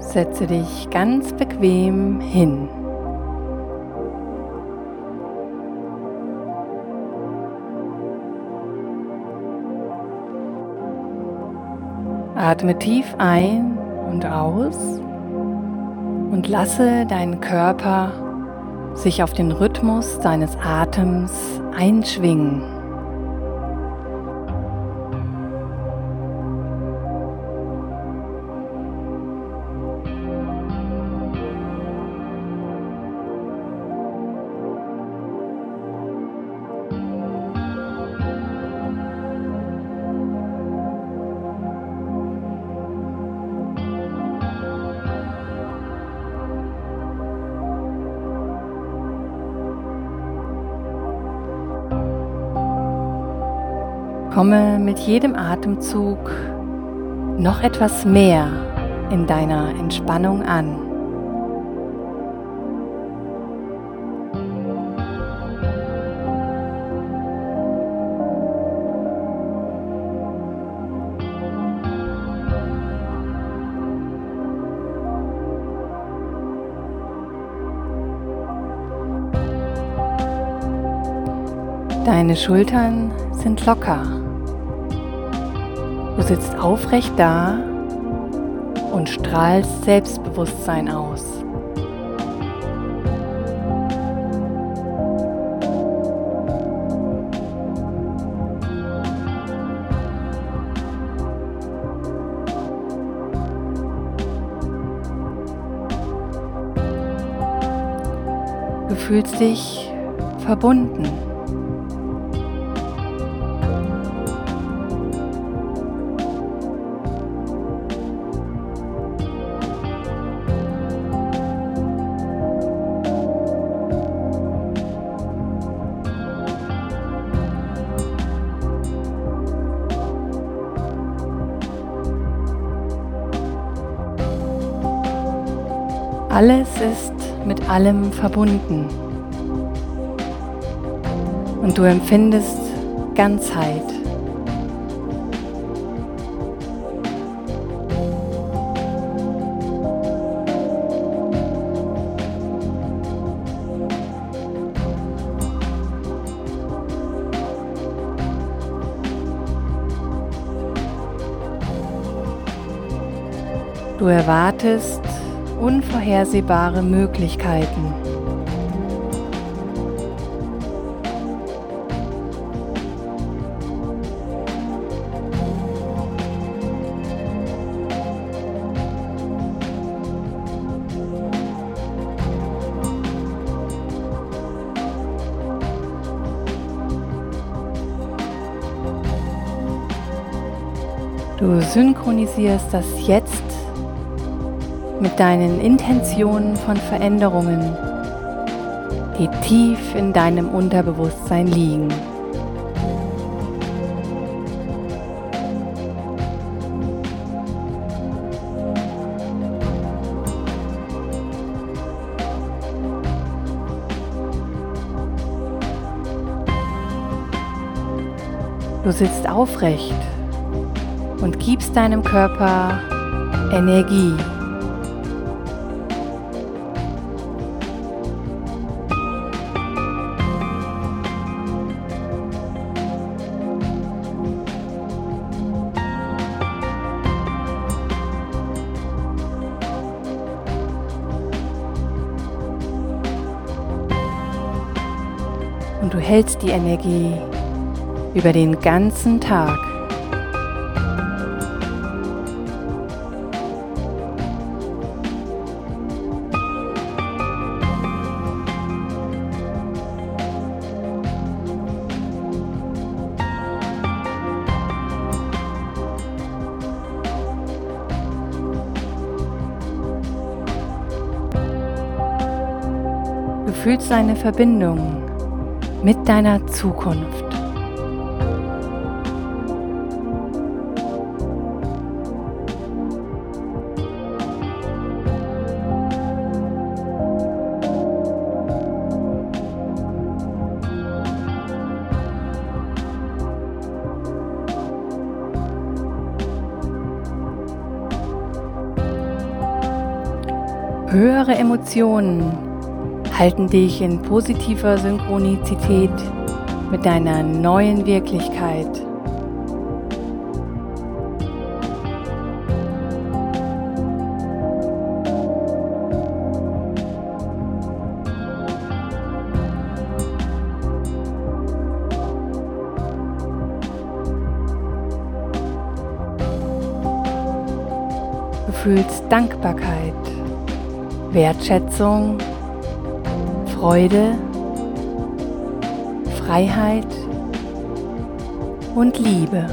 Setze dich ganz bequem hin. Atme tief ein und aus und lasse deinen Körper sich auf den Rhythmus deines Atems einschwingen. Komme mit jedem Atemzug noch etwas mehr in deiner Entspannung an. Deine Schultern sind locker. Du sitzt aufrecht da und strahlst Selbstbewusstsein aus. Du fühlst dich verbunden. Alles ist mit allem verbunden und du empfindest Ganzheit. Du erwartest unvorhersehbare Möglichkeiten. Du synchronisierst das Jetzt mit deinen Intentionen von Veränderungen, die tief in deinem Unterbewusstsein liegen. Du sitzt aufrecht und gibst deinem Körper Energie. Und du hältst die Energie über den ganzen Tag. Du fühlst eine Verbindung mit deiner Zukunft. Höhere Emotionen halten dich in positiver Synchronizität mit deiner neuen Wirklichkeit. Du fühlst Dankbarkeit, Wertschätzung, Freude, Freiheit und Liebe.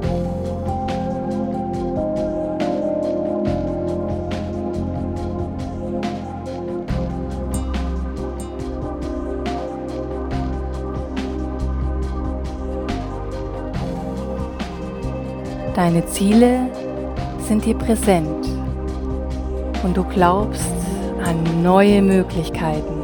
Deine Ziele sind dir präsent und du glaubst an neue Möglichkeiten.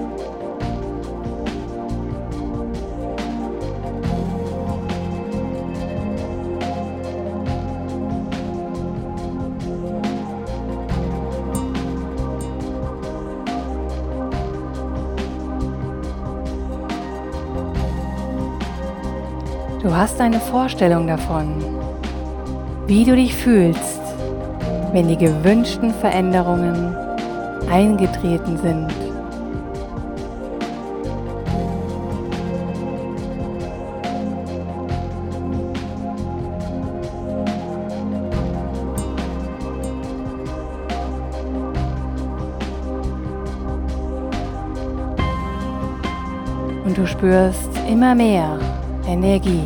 Du hast eine Vorstellung davon, wie du dich fühlst, wenn die gewünschten Veränderungen eingetreten sind. Und du spürst immer mehr Energie.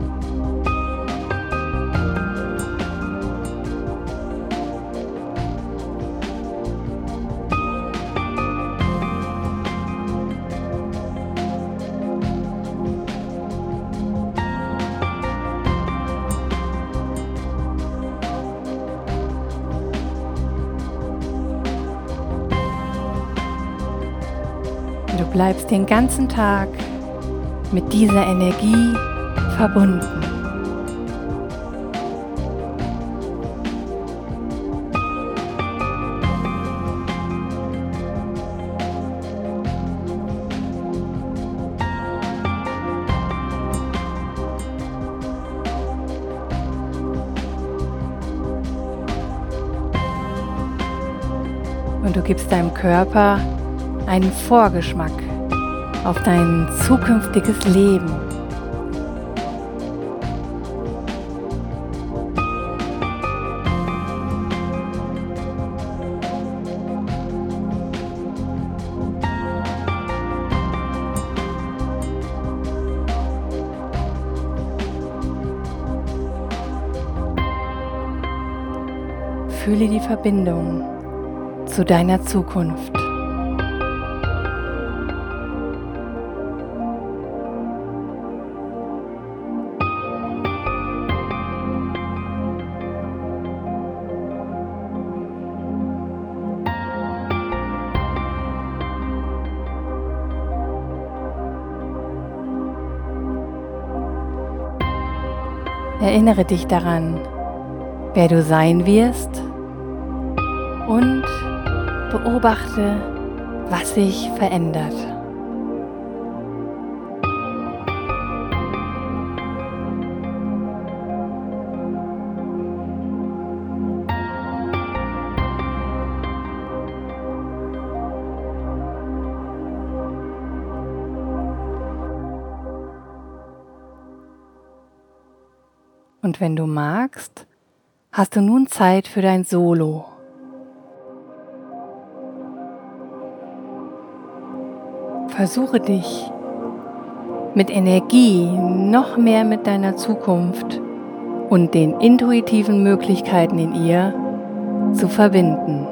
Du bleibst den ganzen Tag mit dieser Energie verbunden. Und du gibst deinem Körper einen Vorgeschmack auf dein zukünftiges Leben. Fühle die Verbindung zu deiner Zukunft. Erinnere dich daran, wer du sein wirst und beobachte, was sich verändert. Und wenn du magst, hast du nun Zeit für dein Solo. Versuche dich mit Energie noch mehr mit deiner Zukunft und den intuitiven Möglichkeiten in ihr zu verbinden.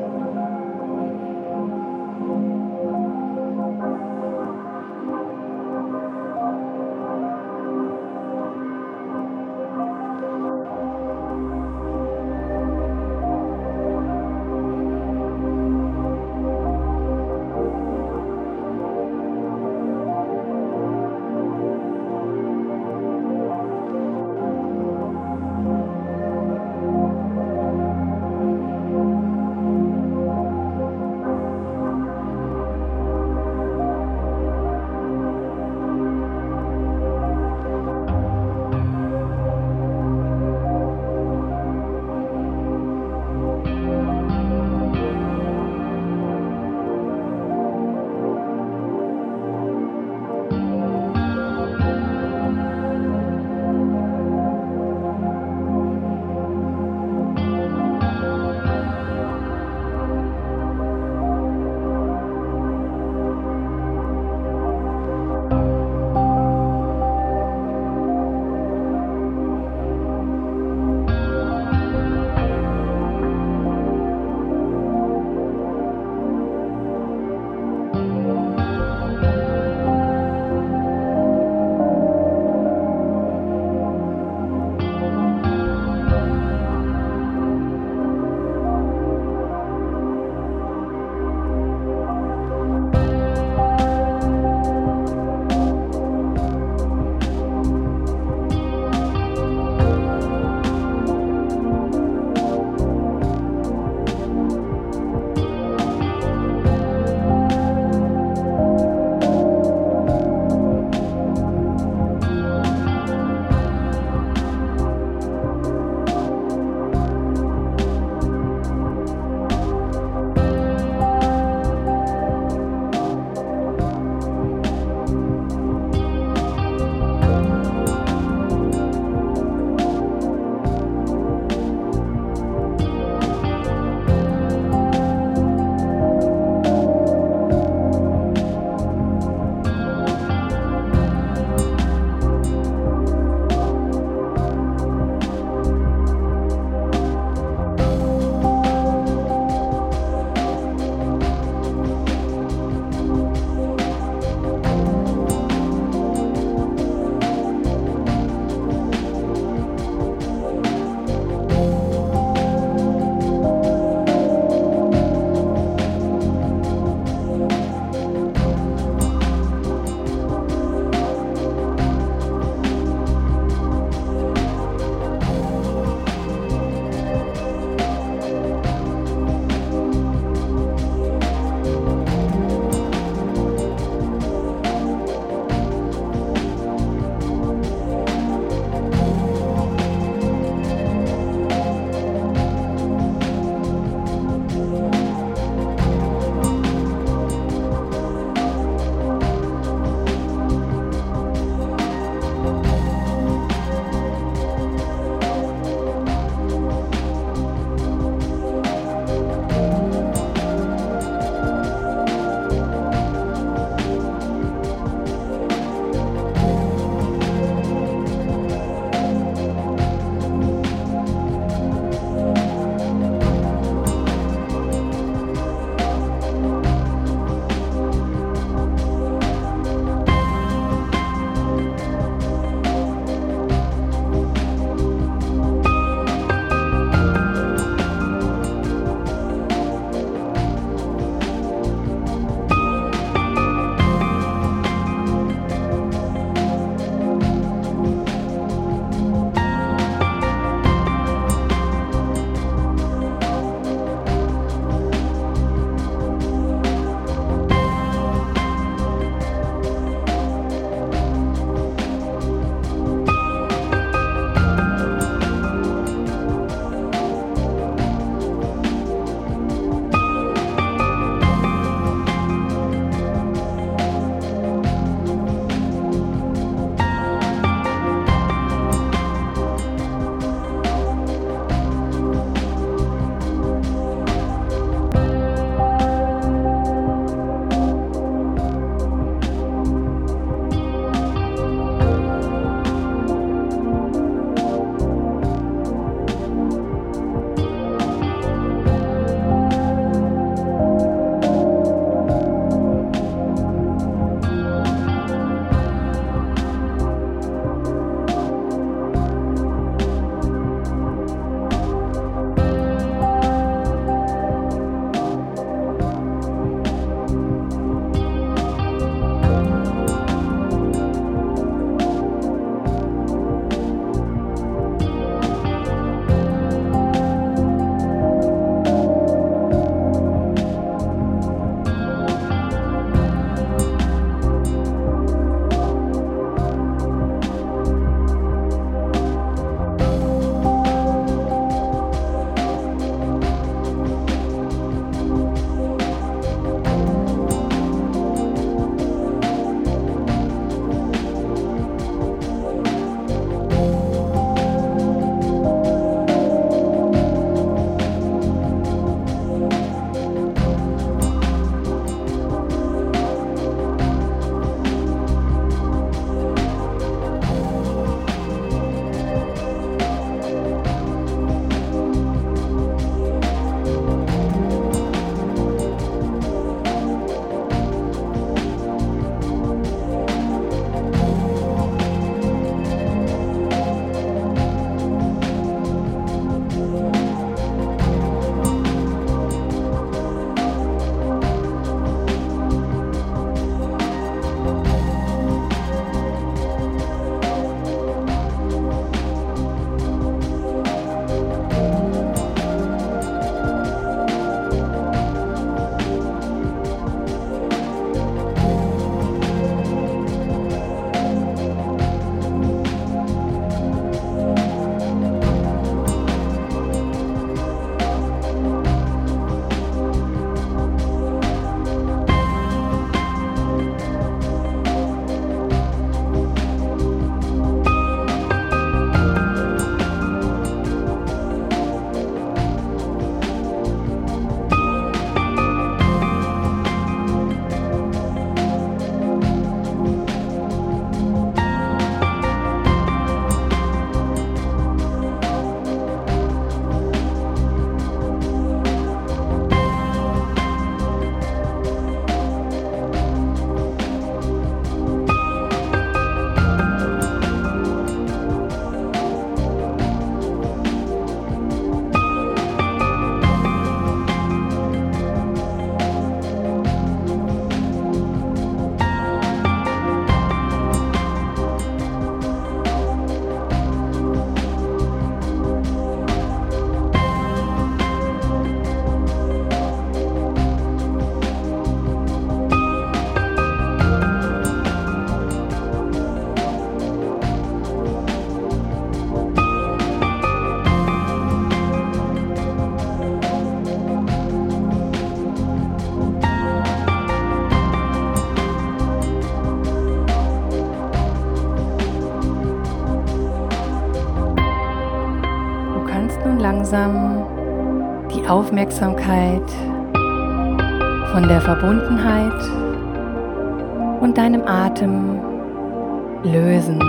langsam die Aufmerksamkeit von der Verbundenheit und deinem Atem lösen.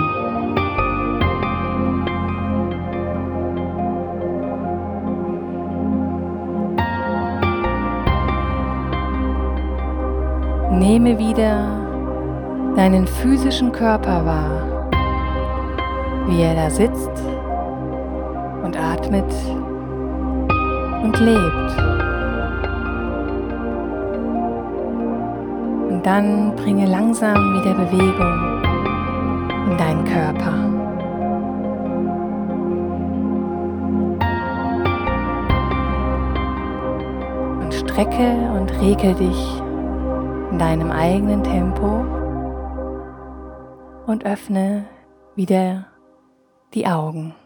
Nehme wieder deinen physischen Körper wahr, wie er da sitzt und atmet und lebt. Und dann bringe langsam wieder Bewegung in deinen Körper. Und strecke und regle dich in deinem eigenen Tempo und öffne wieder die Augen.